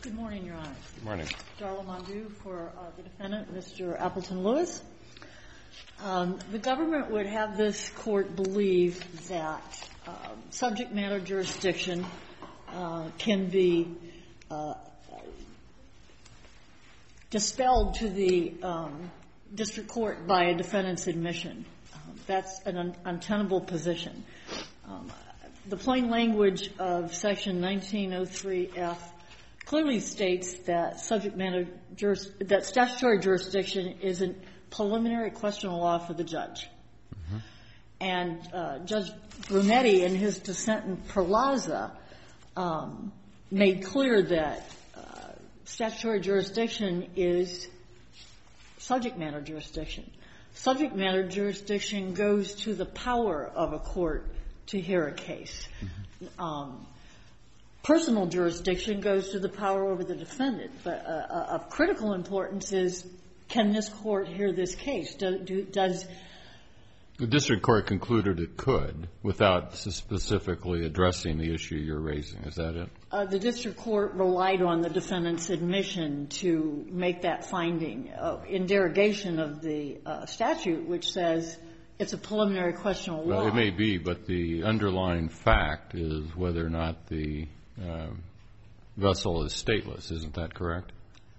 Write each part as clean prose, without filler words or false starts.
Good morning, Your Honor. Good morning. Darla Mondu for the defendant, Mr. Appleton Lewis. The government would have this court believe that subject matter jurisdiction can be dispelled to the district court by a defendant's admission. That's an untenable position. The plain language of Section 1903F clearly states that that statutory jurisdiction is a preliminary question of law for the judge. Mm-hmm. And Judge Brunetti, in his dissent in Perlaza, made clear that statutory jurisdiction is subject matter jurisdiction. Subject matter jurisdiction goes to the power of a court to hear a case. Mm-hmm. Personal jurisdiction goes to the power over the defendant. But of critical importance is, can this court hear this case? Does the district court concluded it could without specifically addressing the issue you're raising? Is that it? The district court relied on the defendant's admission to make that finding in derogation of the statute, which says it's a preliminary question of law. Well, it may be, but the underlying fact is whether or not the vessel is stateless. Isn't that correct?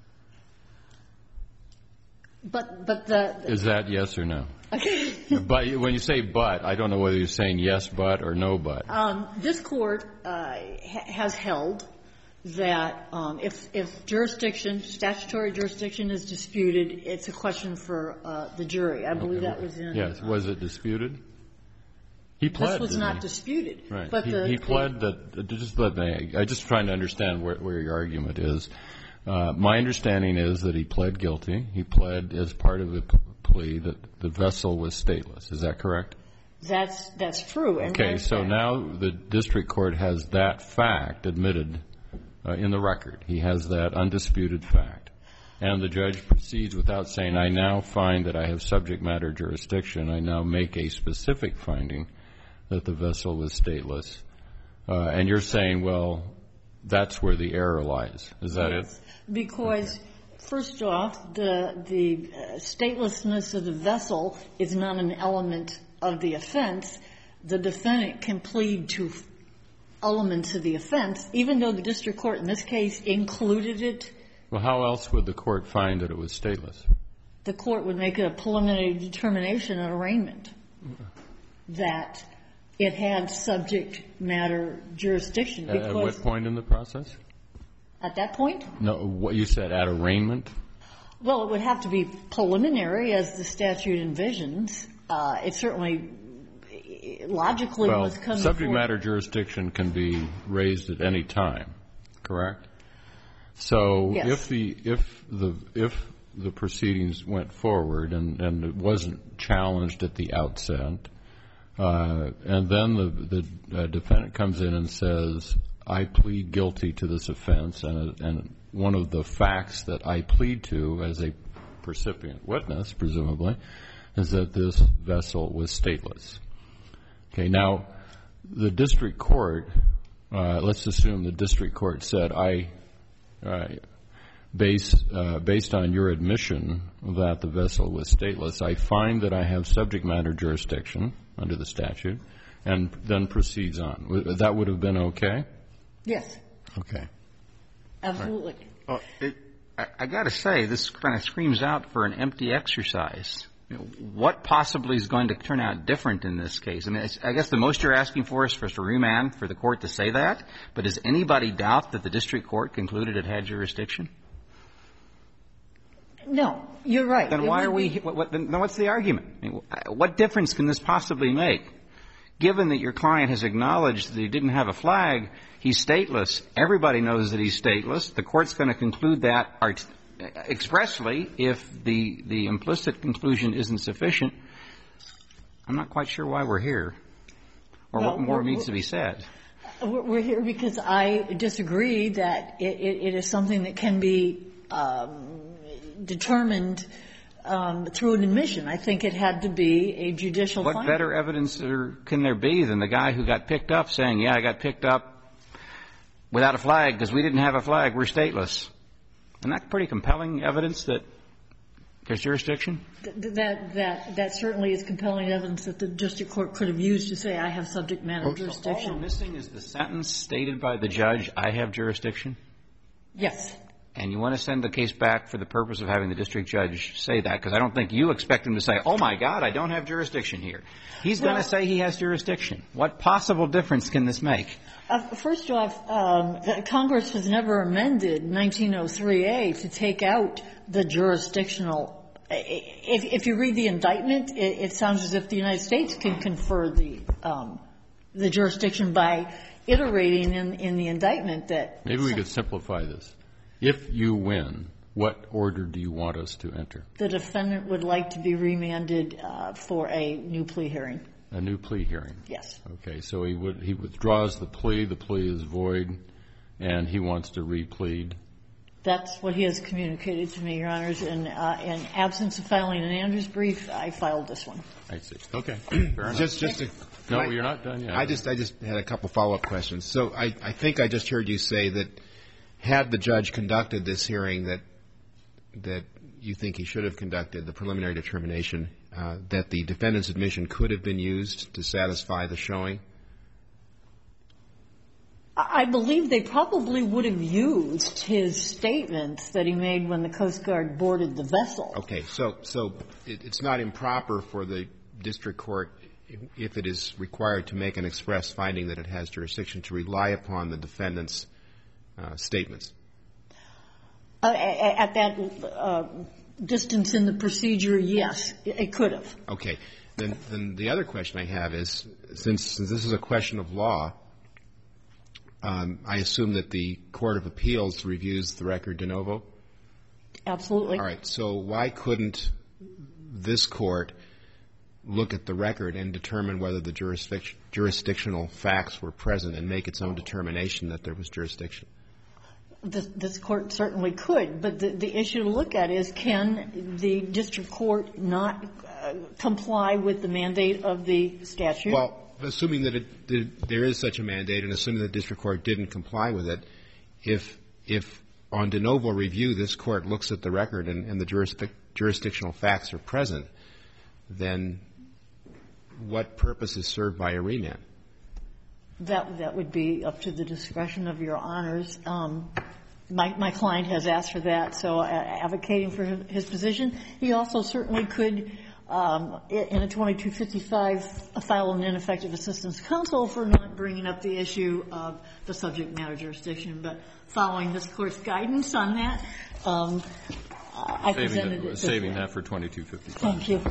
But the Is that yes or no? Okay. But when you say but, I don't know whether you're saying yes but or no but. This court has held that if jurisdiction, statutory jurisdiction is disputed, it's a question for the jury. I believe that was in. Yes. Was it disputed? He pled. This was not disputed. Right. But he pled that. Just let me. I'm just trying to understand where your argument is. My understanding is that he pled guilty. He pled as part of the plea that the vessel was stateless. Is that correct? That's true. Okay. So now the district court has that fact admitted in the record. He has that undisputed fact. And the judge proceeds without saying, I now find that I have subject matter jurisdiction. I now make a specific finding that the vessel was stateless. And you're saying, well, that's where the error lies. Is that it? Because, first off, the statelessness of the vessel is not an element of the offense. The defendant can plead to elements of the offense, even though the district court in this case included it. Well, how else would the court find that it was stateless? The court would make a preliminary determination, an arraignment, that it had subject matter jurisdiction. At what point in the process? At that point? No, what you said, at arraignment? Well, it would have to be preliminary, as the statute envisions. It certainly logically must come before. Well, subject matter jurisdiction can be raised at any time, correct? So yes. if the proceedings went forward and it wasn't challenged at the outset, and then the defendant comes in and says, I plead guilty to this offense, and one of the facts that I plead to as a recipient witness, presumably, is that this vessel was stateless. Okay, now, the district court, let's assume the district court said, based on your admission that the vessel was stateless, I find that I have subject matter jurisdiction under the statute, and then proceeds on. That would have been okay? Yes. Okay. Absolutely. Well, I got to say, this kind of screams out for an empty exercise. What possibly is going to turn out different in this case? I mean, I guess the most you're asking for is for us to remand for the court to say that. But does anybody doubt that the district court concluded it had jurisdiction? No, you're right. Then why are we? Then what's the argument? I mean, what difference can this possibly make? Given that your client has acknowledged that he didn't have a flag, he's stateless. Everybody knows that he's stateless. The court's going to conclude that expressly if the implicit conclusion isn't sufficient. I'm not quite sure why we're here or what more needs to be said. We're here because I disagree that it is something that can be determined through an admission. I think it had to be a judicial finding. What better evidence can there be than the guy who got picked up saying, yeah, I got picked up without a flag because we didn't have a flag. We're stateless. Isn't that pretty compelling evidence that there's jurisdiction? That certainly is compelling evidence that the district court could have used to say, I have subject matter jurisdiction. All we're missing is the sentence stated by the judge, I have jurisdiction? Yes. And you want to send the case back for the purpose of having the district judge say that? Because I don't think you expect him to say, oh, my God, I don't have jurisdiction here. He's going to say he has jurisdiction. What possible difference can this make? First off, Congress has never amended 1903A to take out the jurisdictional. If you read the indictment, it sounds as if the United States can confer the jurisdiction by iterating in the indictment that. Maybe we could simplify this. If you win, what order do you want us to enter? The defendant would like to be remanded for a new plea hearing. A new plea hearing? Yes. Okay. So he withdraws the plea is void, and he wants to replead? That's what he has communicated to me, Your Honors. In absence of filing an Andrews brief, I filed this one. I see. Okay. Fair enough. No, you're not done yet. I just had a couple follow-up questions. So I think I just heard you say that had the judge conducted this hearing that you think he should have conducted, the preliminary determination, that the defendant's admission could have been used to satisfy the showing? I believe they probably would have used his statements that he made when the Coast Guard boarded the vessel. Okay. So it's not improper for the district court, if it is required to make an express finding that it has jurisdiction, to rely upon the defendant's statements? At that distance in the procedure, yes, it could have. Okay. Then the other question I have is, since this is a question of law, I assume that the Court of Appeals reviews the record de novo? Absolutely. All right. So why couldn't this court look at the record and determine whether the jurisdictional facts were present and make its own determination that there was jurisdiction? This court certainly could, but the issue to look at is, can the district court not comply with the mandate of the statute? Well, assuming that there is such a mandate and assuming the district court didn't comply with it, if on de novo review this court looks at the record and the jurisdictional facts are present, then what purpose is served by a remand? That would be up to the discretion of Your Honors. My client has asked for that, so advocating for his position. He also certainly could, in a 2255, file an ineffective assistance counsel for not bringing up the issue of the subject matter jurisdiction. But following this Court's guidance on that, I presented it. Saving that for 2255. Thank you.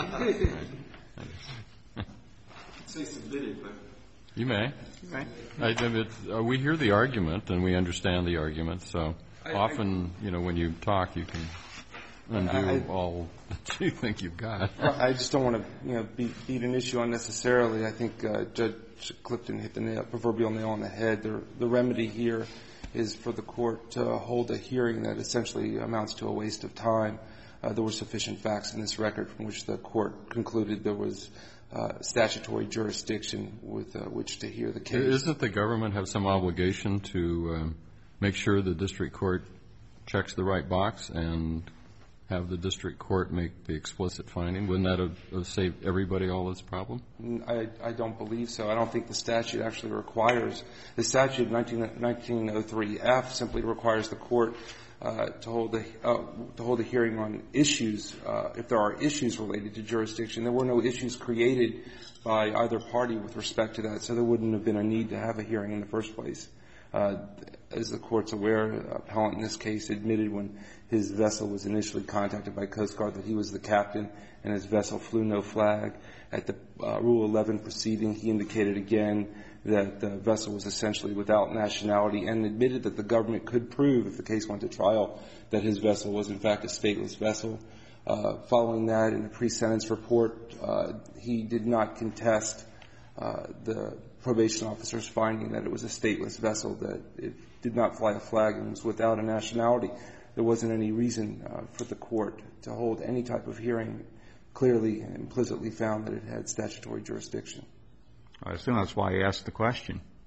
Say submitted, but. You may. Right. We hear the argument and we understand the argument. So often, when you talk, you can undo all that you think you've got. I just don't want to, beat an issue unnecessarily. I think Judge Clifton hit the proverbial nail on the head. The remedy here is for the court to hold a hearing that essentially amounts to a waste of time. There were sufficient facts in this record from which the court concluded there was statutory jurisdiction with which to hear the case. Isn't the government have some obligation to make sure the district court checks the right box and have the district court make the explicit finding? Wouldn't that have saved everybody all this problem? I don't believe so. I don't think the statute actually requires. The statute 1903F simply requires the court to hold a hearing on issues, if there are issues related to jurisdiction. There were no issues created by either party with respect to that, so there wouldn't have been a need to have a hearing in the first place. As the Court's aware, the appellant in this case admitted when his vessel was initially contacted by Coast Guard that he was the captain and his vessel flew no flag. At the Rule 11 proceeding, he indicated again that the vessel was essentially without nationality and admitted that the government could prove, if the case went to trial, that his vessel was in fact a stateless vessel. Following that, in the pre-sentence report, he did not contest the probation officer's finding that it was a stateless vessel, that it did not fly a flag and was without a nationality. There wasn't any reason for the court to hold any type of hearing. Clearly and implicitly found that it had statutory jurisdiction. I assume that's why he asked the question.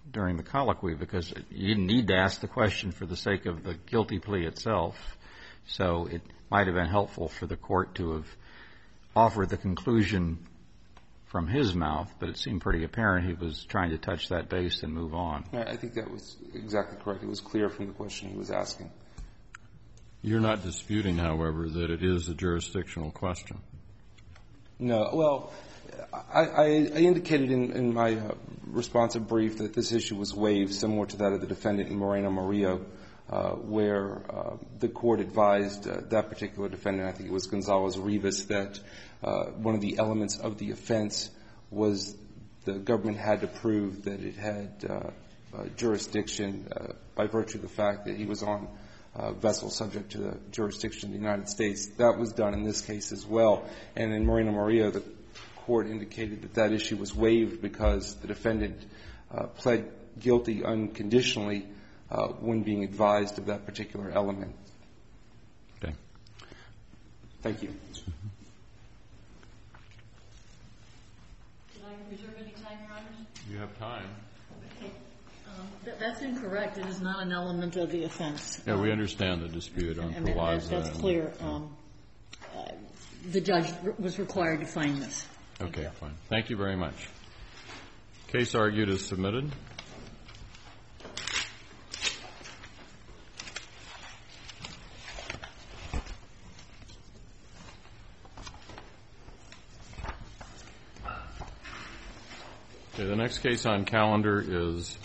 during the colloquy, because you didn't need to ask the question for the sake of the guilty plea itself. So it might have been helpful for the court to have offered the conclusion from his mouth, but it seemed pretty apparent he was trying to touch that base and move on. I think that was exactly correct. It was clear from the question he was asking. You're not disputing, however, that it is a jurisdictional question? No. Well, I indicated in my responsive brief that this issue was waived, similar to that of the defendant in Moreno-Murillo, where the court advised that particular defendant, I think it was Gonzalez-Rivas, that one of the elements of the offense was the government had to prove that it had jurisdiction by virtue of the fact that he was on a vessel subject to the jurisdiction of the United States. That was done in this case as well. And in Moreno-Murillo, the court indicated that that issue was waived because the defendant pled guilty unconditionally when being advised of that particular element. Okay. Thank you. Did I reserve any time, Your Honor? You have time. Okay. That's incorrect. It is not an element of the offense. Yeah, we understand the dispute on Pelaza. That's clear. The judge was required to find this. Okay, fine. Thank you very much. Case argued is submitted. Okay, the next case on calendar is